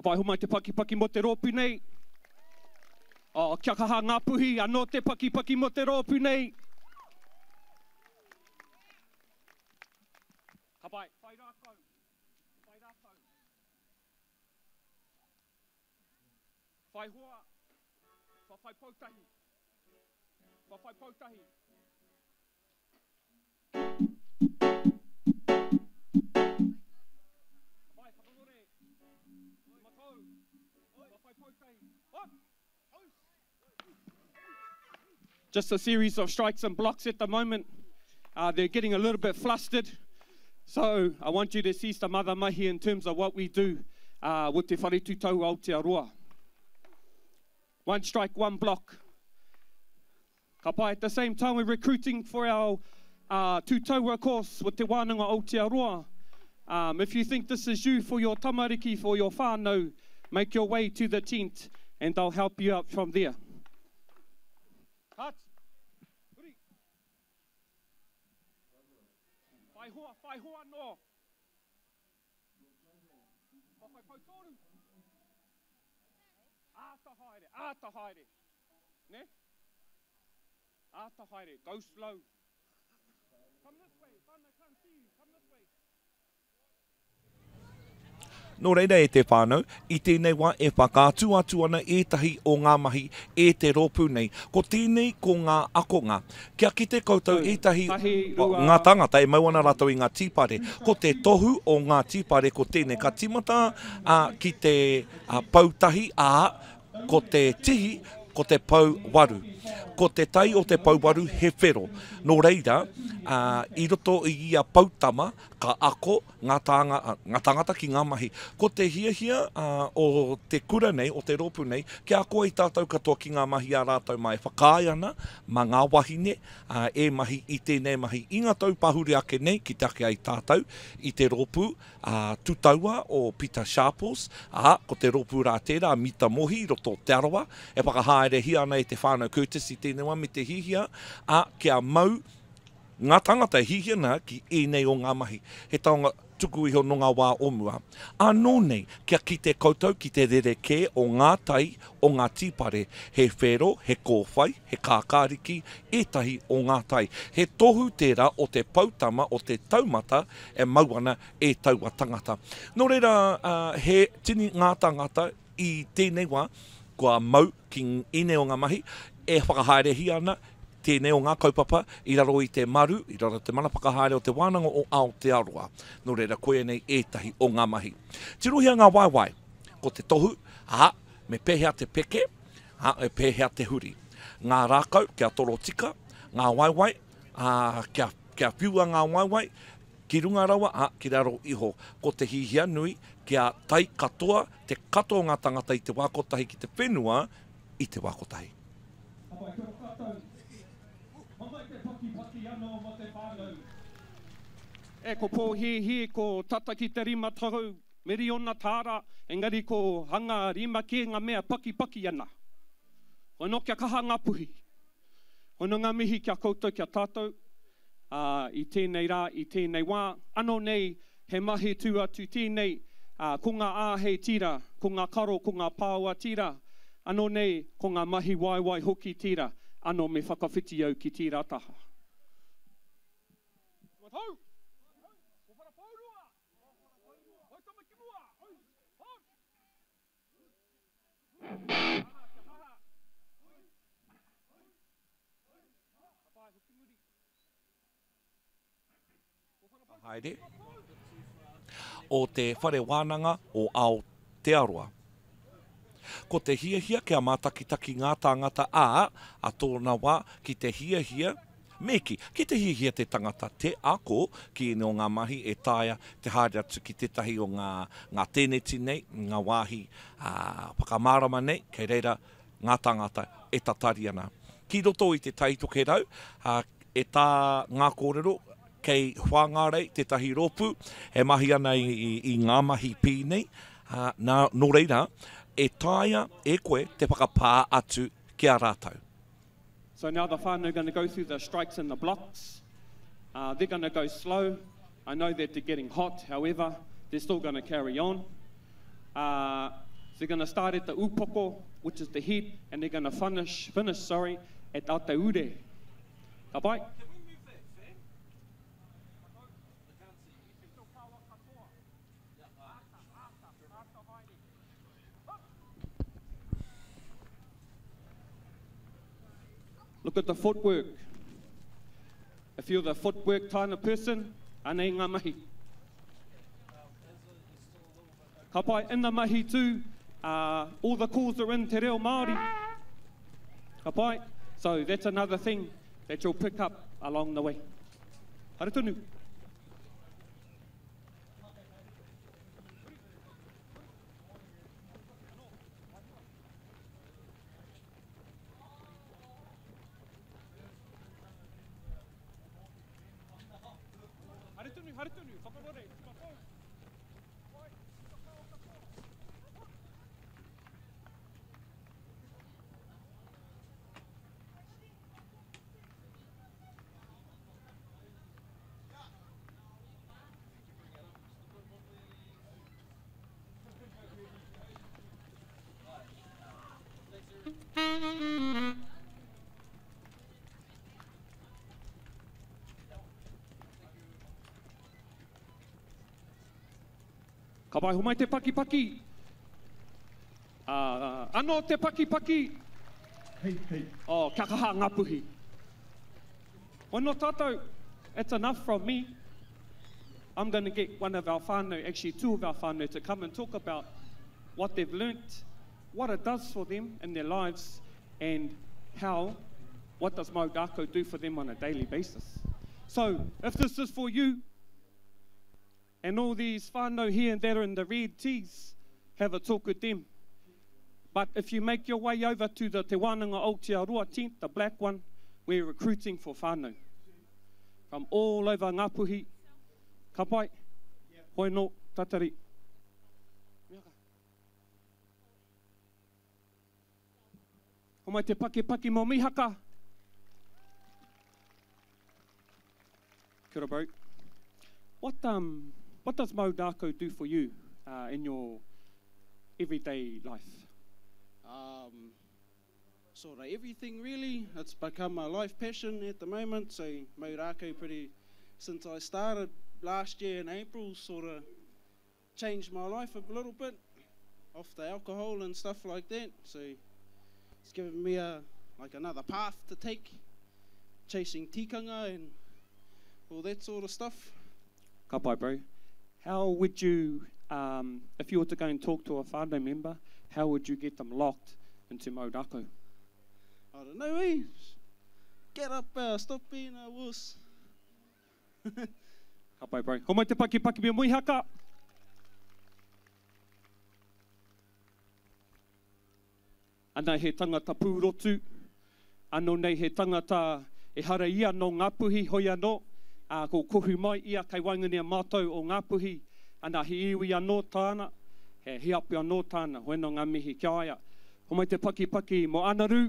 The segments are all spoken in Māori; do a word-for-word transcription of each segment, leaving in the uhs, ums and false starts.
Pai humai te pakipaki mo te rōpu nei. O, kia kaha ngā puhi, anō te pakipaki mo te rōpu nei. Ka pai, whai rākau, whai rākau. Whai hoa, wha whai pautahi. Wha whai pautahi. Ka pai, whakangore. Matau, wha whai pautahi. What? Just a series of strikes and blocks at the moment. Uh, they're getting a little bit flustered. So I want you to see some other mahi in terms of what we do uh, with te whare tūtau Aotearoa. One strike, one block. Ka pai, at the same time we're recruiting for our uh, tūtaua course with te wānanga Aotearoa. Um, if you think this is you for your tamariki, for your whānau, make your way to the tent and they'll help you out from there. Cut. Uri. Whai hoa, whai hoa no. Whai pautoru. Ata haere, ata haere. Ne? Ata haere, go slow. Come this way, Whana can't see you, come this way. Nō reira e te whānau, I tēnei wā e whakātu atu ana ētahi o ngā mahi e te rōpū nei. Ko tēnei ko ngā akonga. Kia kite koutou ētahi ngā tangata e mau ana rātou I ngā tīpare. Ko te tohu o ngā tīpare ko tēnei ka timata uh, ki te uh, pautahi a ko te tihi ko te pau waru. Ko te tai o te pau waru he whero. Nō reira, uh, I roto I ia pautama ka ako ngā, tanga, ngā tangata ki ngā mahi. Ko te hiahia uh, o te kura nei, o te rōpū nei, ki a koe I tātou katoa ki ngā mahi a rātou mai whakāi ana, ma ngā wahine, uh, e mahi I tēnei mahi. I ngā tau pahuri ake nei, ki take ai tātou, I te rōpū uh, tutaua o Peter Sharples, uh, ko te rōpū rā tērā, Mita Mohi, roto te arawa, e whakahaere hi ana I te whānau Curtis I tēnei wā me te hihia, a kia mau ngā tangata hihia na ki ēnei o ngā mahi. He taonga tuku iho no ngā wā omua. Anō nei, kia ki te koutou ki te rereke o ngā tai o ngā tīpare. He whero, he kōwhai, he kākāriki, ētahi o ngā tai. He tohu tērā o te pautama, o te taumata, e mauana e taua tangata. Nō reira, uh, he tini ngā tangata I tēnei wā, kua mau ki ēnei o ngā mahi, e whakahaere hi ana, tēnei o ngā kaupapa, I raro I te maru, I raro te mana whakahaere o te wānanga o Aotearoa. Nō reira koe nei ētahi o ngā mahi. Tirohia ngā waiwai, ko te tohu, ha, me pehea te peke, ha, e pehea te huri. Ngā rākau, kia toro tika, ngā waiwai, a, kia, kia whiua ngā waiwai, ki runga rawa, ha, ki raro iho. Ko te hihia nui, kia tai katoa, te katoa ngā tangata I te wākotahi ki te whenua, I te wākotahi. E ko pō he he ko tata ki te rima tahu, meri ona tāra, engari ko hanga rima ke ngā mea paki paki ana. Hoi no kia kaha ngā puhi. Hoi no ngā mihi kia koutou kia tātou, uh, I tēnei rā, I tēnei wā. Anō nei, he mahi tū atu tēnei, uh, ko ngā āhei tira, ko ngā karo, ko ngā pāua tira. Anō nei, ko ngā mahi waiwai hoki tira, anō me whakawhiti au ki tira taha. Watau! Haere. O te whare wānanga o Aotearoa. Ko te hiahia kia mātakitaki ngā tangata a, a tōna wā ki te hiahia, meki, ki te hiahia te tangata te ako, ki ene o ngā mahi e tāia te haere atu ki tetahi o ngā, ngā tēneti nei, ngā wāhi uh, whakamārama nei, kei reira ngā tangata e tatari ana. Ki roto I te taitoke rau, uh, e tā ngā kōrero, kei whangārei te tahi rōpū, e mahi ana I, I, I ngā mahi pīnei, uh, nā, no reira, e tāia e koe te whakapā atu ki a rātau. So now the whānau are going to go through the strikes and the blocks. Uh, they're going to go slow. I know that they're getting hot, however, they're still going to carry on. Uh, So they're going to start at the upoko, which is the head, and they're going to finish, finish, sorry, at Aoteure. Ka pai? Look at the footwork. If you're the footwork kind of person, anei ngā mahi. Ka pai, in the mahi too, uh, all the calls are in te reo Māori. Ka pai, so that's another thing that you'll pick up along the way. Haere tonu. Ka pai humai te paki paki. Uh, uh, ano te paki paki. Hei, hei. Oh, kia kaha ngā puhi. Wano tātou, it's enough from me. I'm going to get one of our whānau, actually two of our whānau, to come and talk about what they've learnt, what it does for them in their lives, and how, what does Maudako do for them on a daily basis. So, if this is for you, and all these whānau here and there in the red tees, have a talk with them. But if you make your way over to the Te Wānanga Aotearoa tent, the black one, we're recruiting for whānau. From all over Ngāpuhi. Ka pai, hoi no, tatari. Homai te paki paki mo mihaka. Kia ora, bro. What, um, what does Maudako do for you uh, in your everyday life? Um, sort of everything really. It's become my life passion at the moment. So Maudako pretty, since I started last year in April, sort of changed my life a little bit off the alcohol and stuff like that. So it's given me a like another path to take, chasing tikanga and all that sort of stuff. Ka pai, bro. How would you, um, if you were to go and talk to a whānau member, how would you get them locked into Maudako? I don't know, eh? Get up, uh, stop being a wuss. Ka pai, bro. Homai te paki paki me muihaka. Ana he tangata pūrotu. Ano nei he tangata e hara ia no Ngāpuhi hoi anō. Uh, ko kohu mai ia kai wainganea mātou o Ngāpuhi. Ana he iwi anō tāna. He hiapi anō tāna. Hoi no ngā mihi kia aia. Homai te paki paki mo Anaru.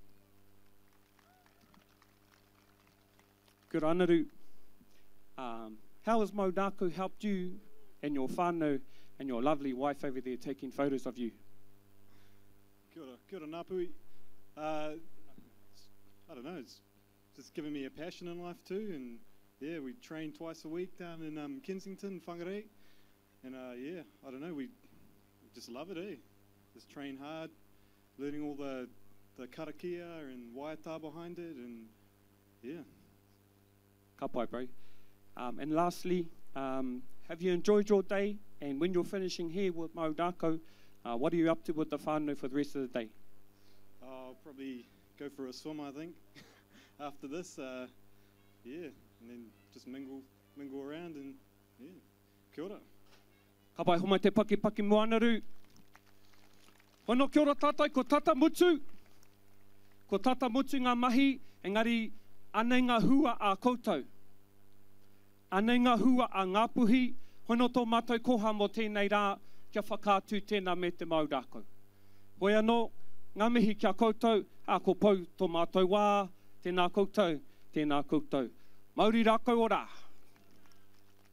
Good Anaru. Um, how has Maudako helped you and your whānau and your lovely wife over there taking photos of you? Kia ora, kia ora Ngāpuhi. Uh, I don't know, it's just given me a passion in life too, and yeah, we train twice a week down in um, Kensington, Whangarei, and uh, yeah, I don't know, we just love it, eh? Just train hard, learning all the, the karakia and waiata behind it, and yeah. Ka pai, bro. Um, and lastly, um, have you enjoyed your day? And when you're finishing here with Maudako, uh, what are you up to with the whānau for the rest of the day? I'll probably go for a swim, I think, after this. Uh, yeah, and then just mingle, mingle around, and yeah, kia ora. Ka pai, homai te paki paki mo Anaru. Hono kia ora tātai, ko tata mutu. Ko tata mutu ngā mahi, engari anei ngā hua a koutou. Anei ngā hua a Ngāpuhi, hono tō mātou koha mo tēnei rā, kia whakātu tēnā me te Maudako. Hoi anō, ngā mihi kia koutou, a ko pou tō mātou wā, tēnā koutou, tēnā koutou. Mauri rākau ora.